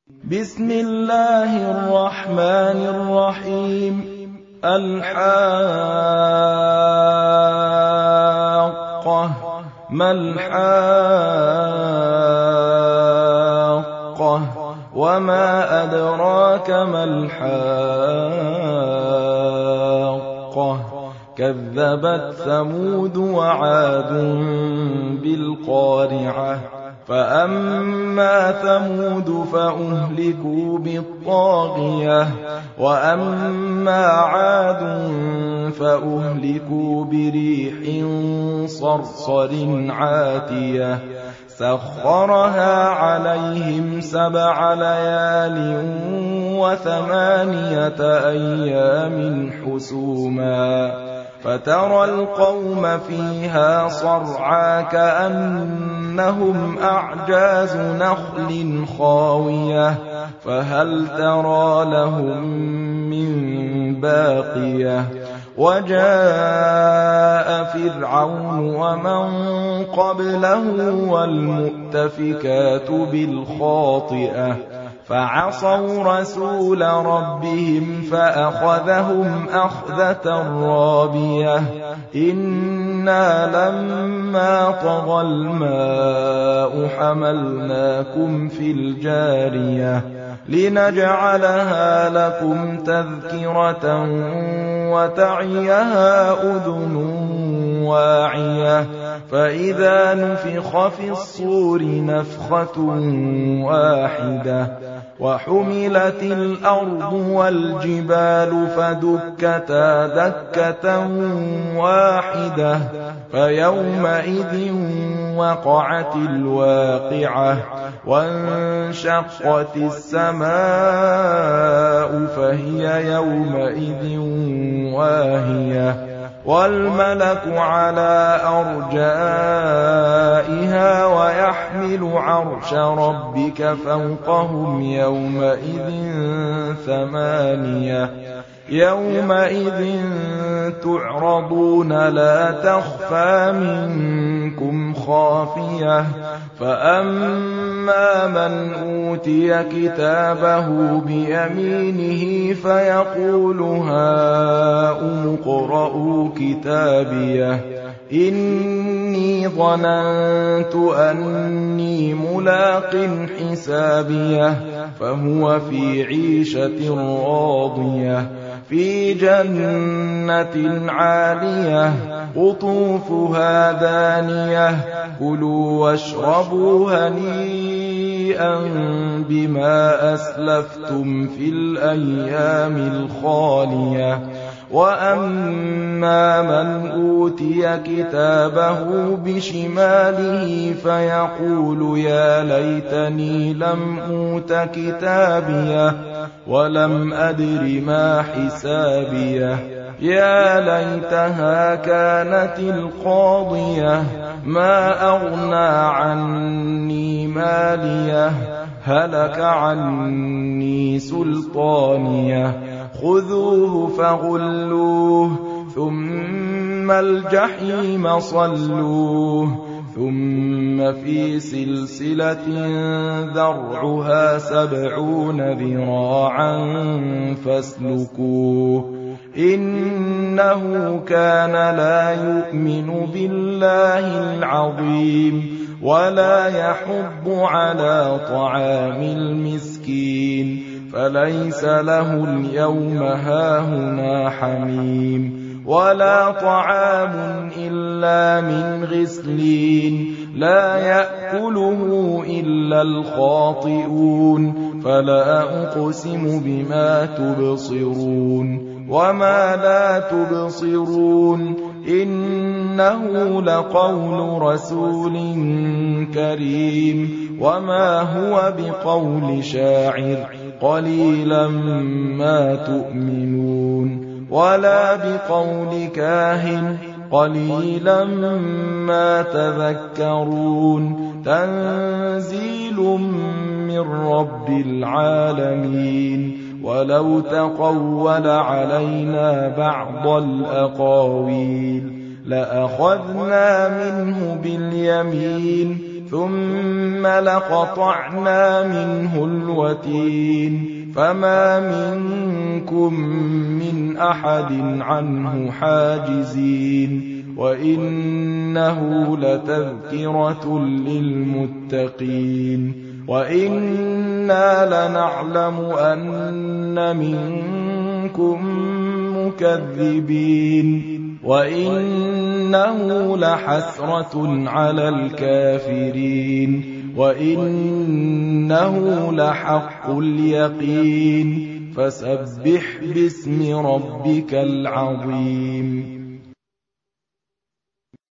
بسم الله الرحمن الرحيم. الحاقة. ما الحاقة وما أدراك ما الحاقة كذبت ثمود وعاد بالقارعة فأما ثمود فأهلكوا بالطاغية وأما عاد فأهلكوا بريح صرصر عاتية سخرها عليهم 7 ليال و8 أيام حسوما فترى القوم فيها صرعى كأنهم أعجاز نخل خاوية فهل ترى لهم من باقية وجاء فرعون ومن قبله والمؤتفكات بالخاطئة فعصوا رسول ربهم فأخذهم أخذة رابية إنا لما طغى الماء حملناكم في الجارية لنجعلها لكم تذكرة وتعيها أذن واعية فإذا نفخ في الصور نفخة واحدة وحملت الأرض والجبال فدكتا دكة واحدة فيومئذ وقعت الواقعة وانشقت السماء فهي يومئذ واهية والملك على أرجائها ويحمل عرش ربك فوقهم يومئذ 8 يومئذ تعرضون لا تخفى منكم خافية فأما من أوتي كتابه بيمينه فيقول هاؤم اقرءوا كتابيه إني ظننت أني ملاق حسابيه فهو في عيشة راضية في جنة عالية قطوفها دانية كلوا واشربوا هنيئا بما أسلفتم في الأيام الخالية وأما من أوتي كتابه بشماله فيقول يا ليتني لم أوت كتابيه ولم أدر ما حسابيه يا ليتها كانت القاضية ما أغنى عني ماليه هلك عني سلطانيه خذوه فغلوه ثم الجحيم صلوه ثم في سلسلة ذرعها 70 ذراعا فاسلكوه إنه كان لا يؤمن بالله العظيم ولا يحض على طعام المسكين فليس له اليوم هاهنا حميم ولا طعام إلا من غسلين لا يأكله إلا الخاطئون فلا أقسم بما تبصرون وما لا تبصرون إنه لقول رسول كريم وما هو بقول شاعر قليلا ما تؤمنون ولا بقول كاهن قليلا ما تذكرون تنزيل من رب العالمين ولو تقول علينا بعض الأقاويل لأخذنا منه باليمين ثم لقطعنا منه الوتين فما منكم من أحد عنه حاجزين وإنه لتذكرة للمتقين وإنا لنعلم أن منكم مكذبين وإنه لحسرة على الكافرين وإنه لحق اليقين فسبح باسم ربك العظيم